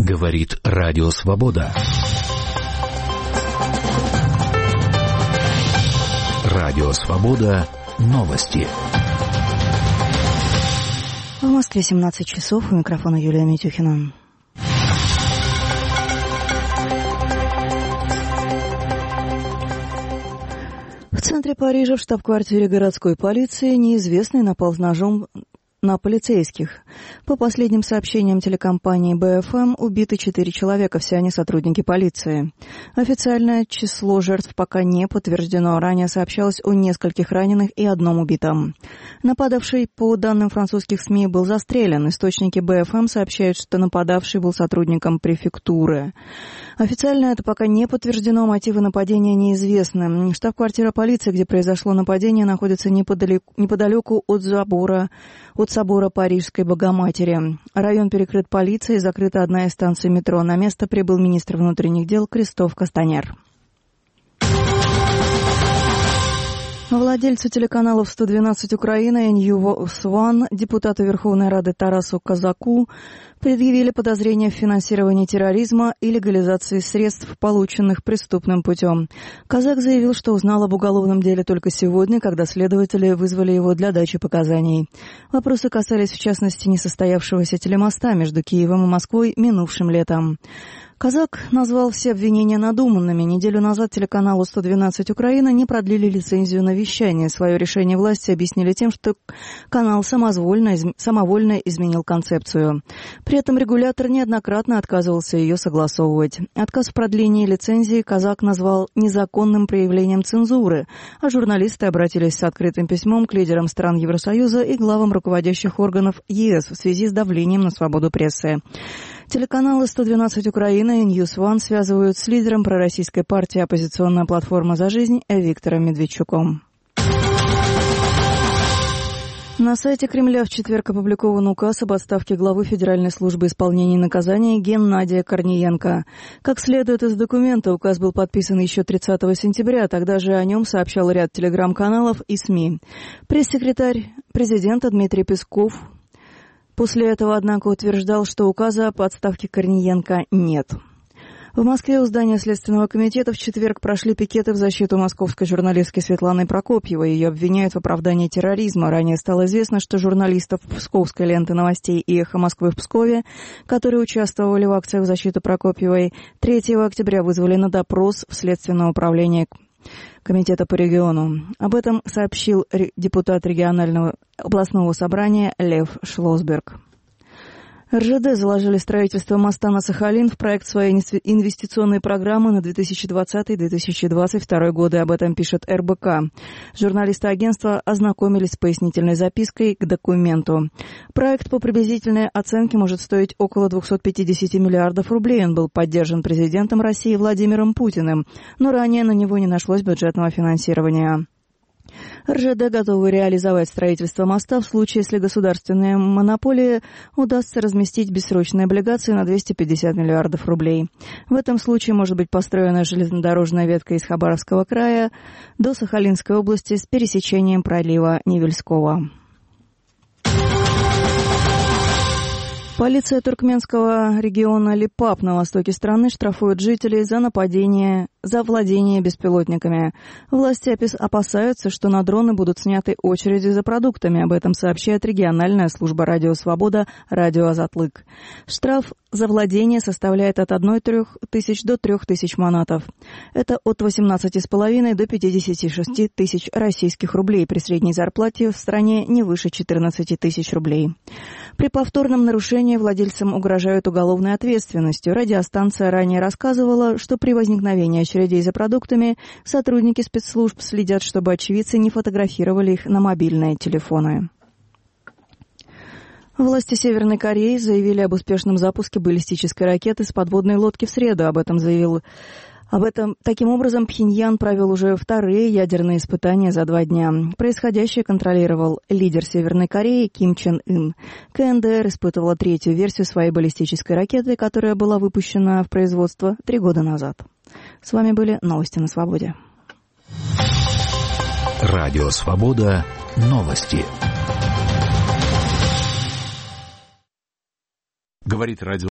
Говорит Радио Свобода. Радио Свобода. Новости. В Москве 17 часов. У микрофона Юлия Митюхина. В центре Парижа, в штаб-квартире городской полиции, неизвестный напал с ножом на полицейских. По последним сообщениям телекомпании БФМ, убиты 4 человека, все они сотрудники полиции. Официальное число жертв пока не подтверждено. Ранее сообщалось о нескольких раненых и одном убитом. Нападавший, по данным французских СМИ, был застрелен. Источники БФМ сообщают, что нападавший был сотрудником префектуры. Официально это пока не подтверждено, мотивы нападения неизвестны. Штаб-квартира полиции, где произошло нападение, находится неподалеку от собора Парижской Богоматери. Район перекрыт полицией, закрыта одна из станций метро. На место прибыл министр внутренних дел Кристоф Кастанер. Владельцу телеканалов 112 Украина и News One, депутату Верховной Рады Тарасу Казаку, предъявили подозрения в финансировании терроризма и легализации средств, полученных преступным путем. Казак заявил, что узнал об уголовном деле только сегодня, когда следователи вызвали его для дачи показаний. Вопросы касались, в частности, несостоявшегося телемоста между Киевом и Москвой минувшим летом. Казак назвал все обвинения надуманными. Неделю назад телеканалу 112 Украина не продлили лицензию на вещание. Свое решение власти объяснили тем, что канал самовольно изменил концепцию. При этом регулятор неоднократно отказывался ее согласовывать. Отказ в продлении лицензии Казак назвал незаконным проявлением цензуры, а журналисты обратились с открытым письмом к лидерам стран Евросоюза и главам руководящих органов ЕС в связи с давлением на свободу прессы. Телеканалы 112 Украина и News One связывают с лидером пророссийской партии «Оппозиционная платформа за жизнь» Виктором Медведчуком. На сайте Кремля в четверг опубликован указ об отставке главы Федеральной службы исполнения наказания Геннадия Корниенко. Как следует из документа, указ был подписан еще 30 сентября, тогда же о нем сообщал ряд телеграм-каналов и СМИ. Пресс-секретарь президента Дмитрий Песков после этого, однако, утверждал, что указа об отставке Корниенко нет. В Москве у здания Следственного комитета в четверг прошли пикеты в защиту московской журналистки Светланы Прокопьевой. Ее обвиняют в оправдании терроризма. Ранее стало известно, что журналистов Псковской ленты новостей и «Эхо Москвы» в Пскове, которые участвовали в акциях в защиту Прокопьевой, 3 октября вызвали на допрос в Следственное управление Комитета по региону. Об этом сообщил депутат регионального областного собрания Лев Шлосберг. РЖД заложили строительство моста на Сахалин в проект своей инвестиционной программы на 2020-2022 годы. Об этом пишет РБК. Журналисты агентства ознакомились с пояснительной запиской к документу. Проект по приблизительной оценке может стоить около 250 миллиардов рублей. Он был поддержан президентом России Владимиром Путиным, но ранее на него не нашлось бюджетного финансирования. РЖД готовы реализовать строительство моста в случае, если государственной монополии удастся разместить бессрочные облигации на 250 миллиардов рублей. В этом случае может быть построена железнодорожная ветка из Хабаровского края до Сахалинской области с пересечением пролива Невельского. Полиция туркменского региона Липап на востоке страны штрафует жителей за владение беспилотниками. Власти опасаются, что на дроны будут сняты очереди за продуктами. Об этом сообщает региональная служба «Радио Свобода» «Радио Азатлык». Штраф за владение составляет от 1 тысяч до 3 тысяч манатов. Это от 18,5 до 56 тысяч российских рублей. При средней зарплате в стране не выше 14 тысяч рублей. При повторном нарушении владельцам угрожают уголовной ответственностью. Радиостанция ранее рассказывала, что при возникновении очередей за продуктами сотрудники спецслужб следят, чтобы очевидцы не фотографировали их на мобильные телефоны. Власти Северной Кореи заявили об успешном запуске баллистической ракеты с подводной лодки в среду. Таким образом, Пхеньян провел уже вторые ядерные испытания за 2 дня. Происходящее контролировал лидер Северной Кореи Ким Чен Ын. КНДР испытывала 3-ю версию своей баллистической ракеты, которая была выпущена в производство 3 года назад. С вами были новости на Свободе. Радио Свобода. Новости. Говорит радио